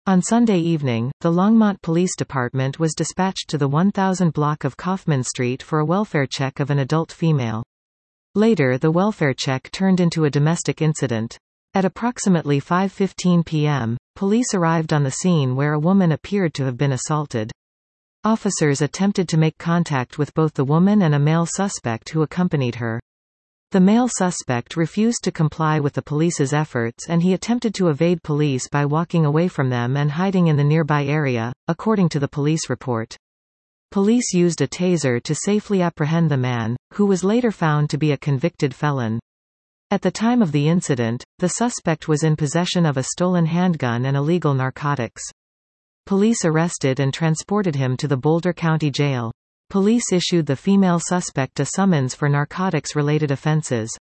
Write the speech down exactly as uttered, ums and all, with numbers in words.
On Sunday evening, the Longmont Police Department was dispatched to the one thousand block of Kaufman Street for a welfare check of an adult female. Later, the welfare check turned into a domestic incident. At approximately five fifteen p m, police arrived on the scene where a woman appeared to have been assaulted. Officers attempted to make contact with both the woman and a male suspect who accompanied her. The male suspect refused to comply with the police's efforts and he attempted to evade police by walking away from them and hiding in the nearby area, according to the police report. Police used a taser to safely apprehend the man, who was later found to be a convicted felon. At the time of the incident, the suspect was in possession of a stolen handgun and illegal narcotics. Police arrested and transported him to the Boulder County Jail. Police issued the female suspect a summons for narcotics-related offenses.